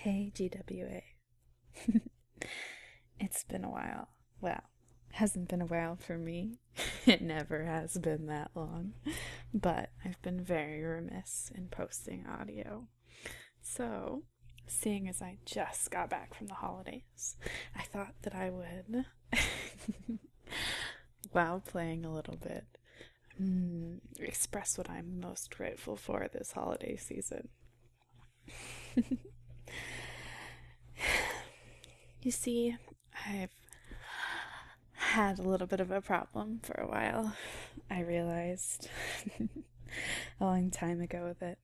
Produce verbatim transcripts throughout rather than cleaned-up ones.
Hey, G W A. It's been a while. Well, hasn't been a while for me. It never has been that long. But I've been very remiss in posting audio. So, seeing as I just got back from the holidays, I thought that I would, while playing a little bit, mm, express what I'm most grateful for this holiday season. You see, I've had a little bit of a problem for a while. I realized a long time ago that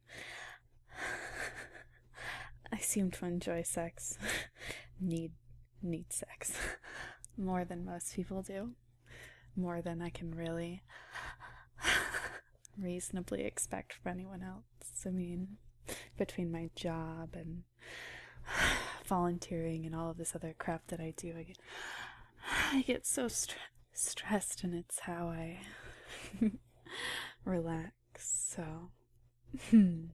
I seem to enjoy sex, need need sex, more than most people do, more than I can really reasonably expect from anyone else. I mean, between my job and volunteering and all of this other crap that I do, I get, I get so st- stressed, and it's how I relax. So, hmm.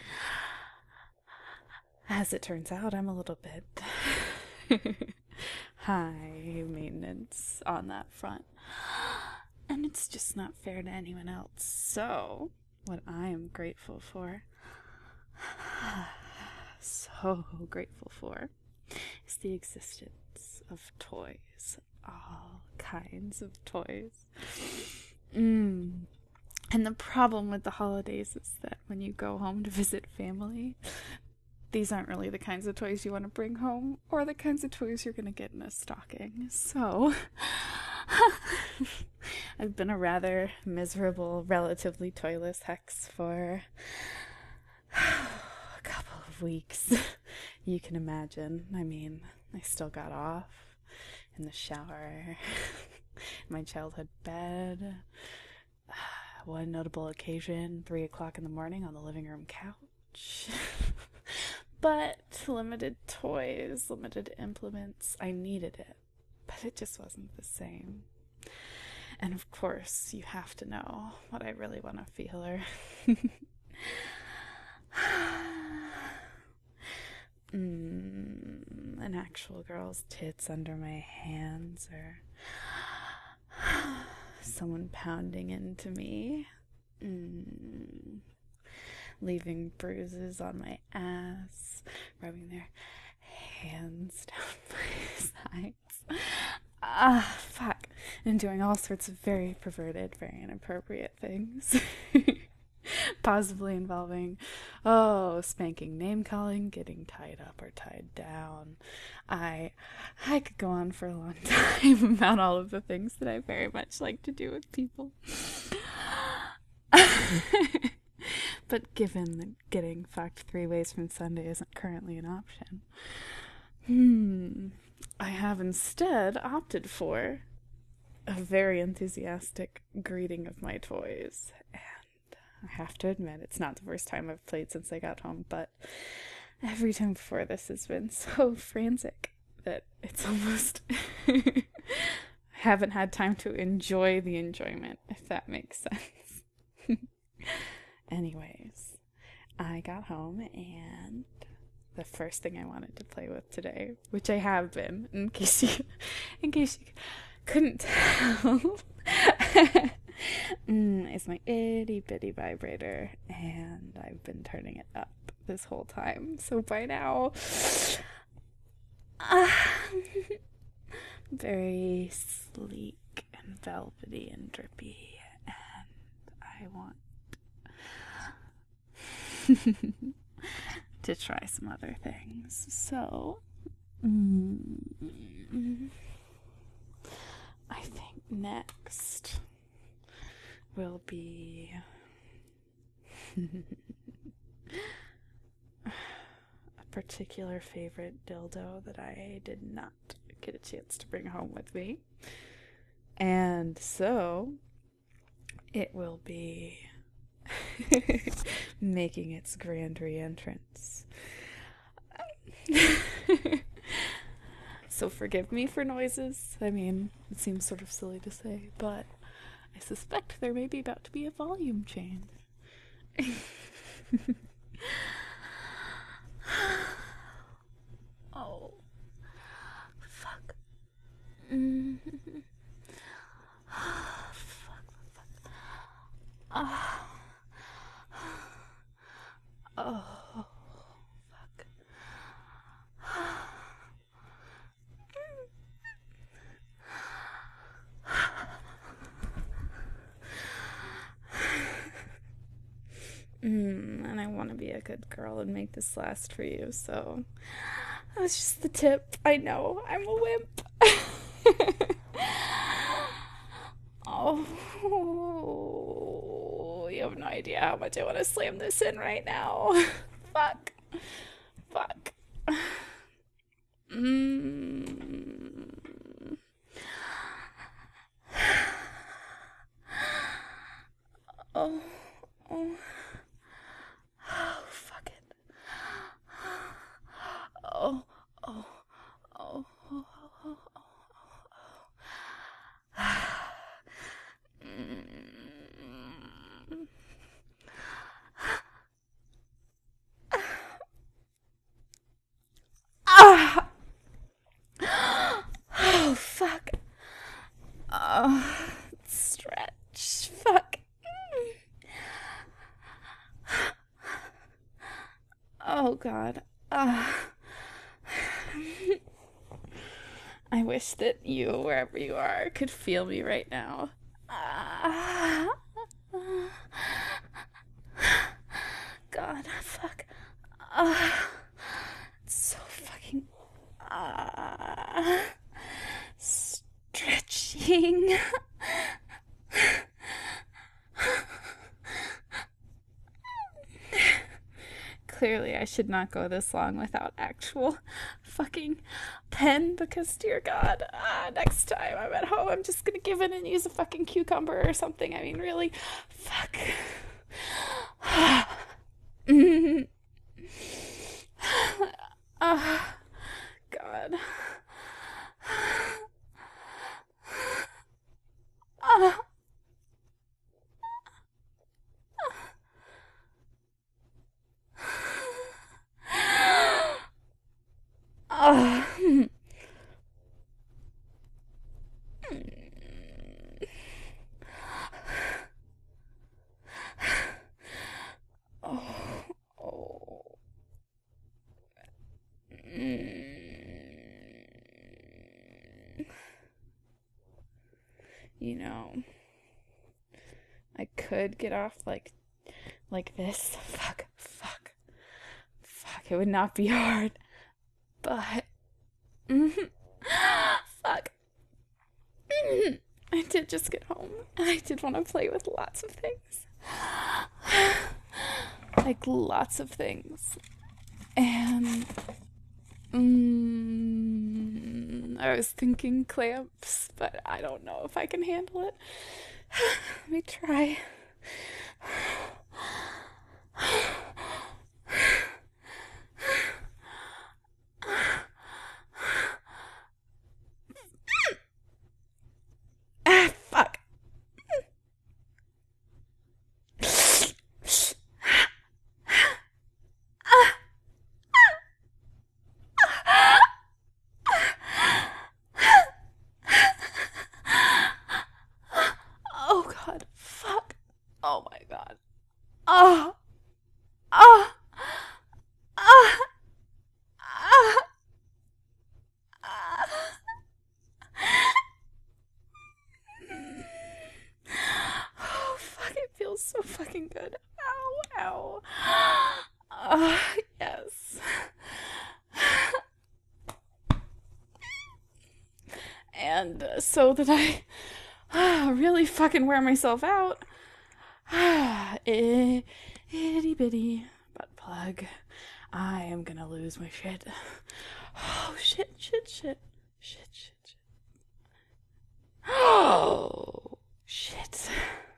As it turns out, I'm a little bit high maintenance on that front, and it's just not fair to anyone else. So, what I am grateful for, so grateful for, is the existence of toys. All kinds of toys. Mm. And the problem with the holidays is that when you go home to visit family, these aren't really the kinds of toys you want to bring home, or the kinds of toys you're going to get in a stocking. So, I've been a rather miserable, relatively toyless hex for a couple of weeks. You can imagine. I mean, I still got off in the shower, my childhood bed, one notable occasion, three o'clock in the morning on the living room couch. But limited toys, limited implements, I needed it, but it just wasn't the same. And of course, you have to know what I really want to feel her. Mm, an actual girl's tits under my hands, or someone pounding into me, mm, leaving bruises on my ass, rubbing their hands down my sides. Ah, fuck. And doing all sorts of very perverted, very inappropriate things. Possibly involving, oh, spanking, name calling, getting tied up or tied down. I I could go on for a long time about all of the things that I very much like to do with people. But given that getting fucked three ways from Sunday isn't currently an option, hmm, I have instead opted for a very enthusiastic greeting of my toys. I have to admit, it's not the first time I've played since I got home, but every time before this has been so frantic that it's almost... I haven't had time to enjoy the enjoyment, if that makes sense. Anyways, I got home, and the first thing I wanted to play with today, which I have been, in case you, in case you couldn't tell... mm, is my itty bitty vibrator, and I've been turning it up this whole time. So by now, uh, very sleek and velvety and drippy, and I want to try some other things. So, mm, I think next will be a particular favorite dildo that I did not get a chance to bring home with me. And so it will be making its grand re-entrance. So forgive me for noises. I mean, it seems sort of silly to say, but I suspect there may be about to be a volume change. Oh, fuck. Mm, and I want to be a good girl and make this last for you, so that's just the tip. I know, I'm a wimp. Oh, you have no idea how much I want to slam this in right now. Fuck. Fuck. Mm. Oh, oh. Oh, fuck it. Oh, oh, oh, oh, oh, oh, oh. Mm. Ah! Oh, fuck. Oh, stretch. Fuck. Oh, God. Uh, I wish that you, wherever you are, could feel me right now. Uh, God, fuck. Uh, it's so fucking. Uh, stretching. Clearly, I should not go this long without actual fucking pen because, dear God, uh, next time I'm at home, I'm just gonna give in and use a fucking cucumber or something. I mean, really, fuck. Mm. uh, God. Uh. Uh. Oh, oh. You know, I could get off like like this. Fuck, fuck, fuck. It would not be hard, but fuck. I did just get home, and I did want to play with lots of things, like lots of things, and mm, I was thinking clamps, but I don't know if I can handle it. Let me try. Ah, fuck. Oh, God. Fuck. Oh, my God. Oh. Oh. Oh. Oh. Oh, fuck. It feels so fucking good. Ow. Ow. Oh, yes. And uh, so that I uh, really fucking wear myself out, itty bitty butt plug, I am gonna lose my shit. Oh, shit, shit, shit, shit, shit, shit. Oh, shit.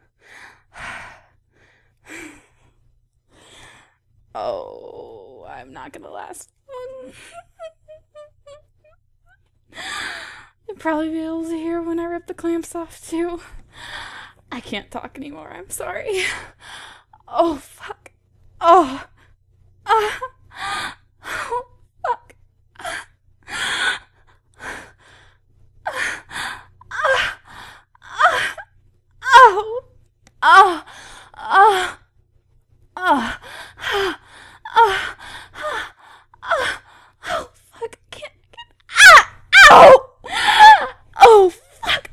Oh, I'm not gonna last long. You'll probably be able to hear when I rip the clamps off, too. I can't talk anymore, I'm sorry. Oh, fuck. Oh. Uh. Oh, fuck. Oh. Oh. Oh. Oh. Ah! Ah! Ah! Oh, fuck. I can't. I can't. Ah! Ow! Oh, fuck.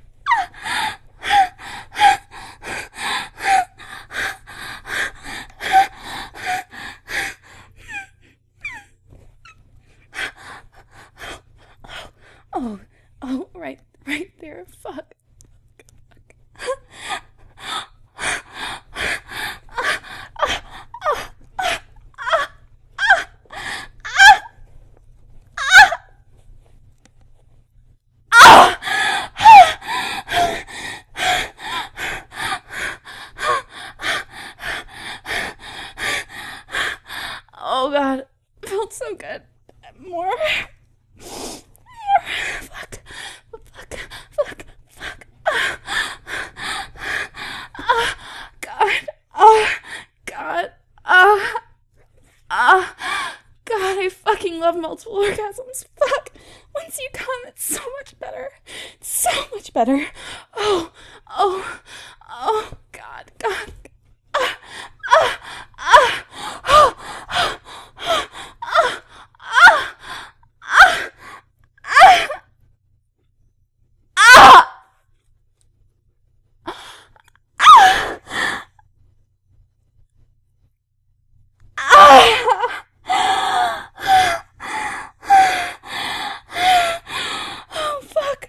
Oh, oh, right, right there. Fuck. Oh god, felt so good. More. More. Fuck. Fuck. Fuck. Fuck. Ah. God. Oh. God. Ah. Ah. God, I fucking love multiple orgasms. Fuck. Once you come, it's so much better. It's so much better. Oh. Oh. Oh. God. God. Ah. Ah. Ah. Oh. Ah. Ah. Ah. Ah. Ah. Oh, fuck.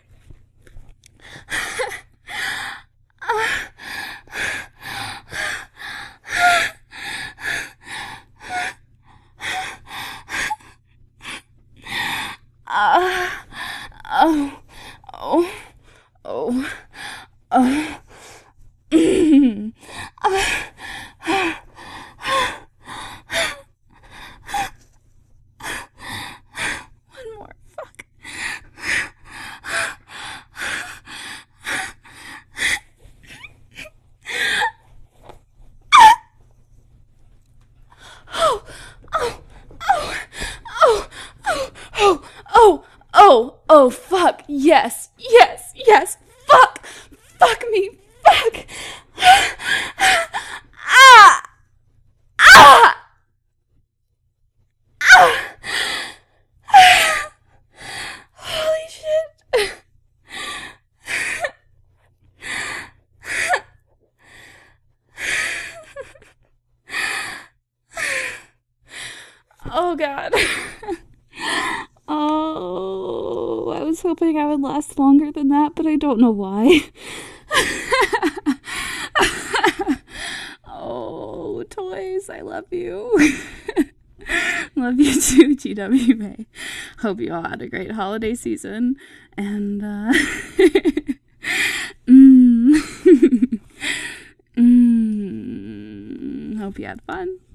Uh, oh, oh, oh, oh. Mm. Uh, One more, fuck. Oh, oh, oh, oh, oh, oh, oh, oh, oh, fuck, yes, yes, yes, fuck, fuck me, fuck. Ah, ah, ah. Holy shit. Oh god. Oh, I was hoping I would last longer than that, but I don't know why. Oh, toys, I love you. Love you too, G W May. Hope you all had a great holiday season, and uh mm. mm. Hope you had fun.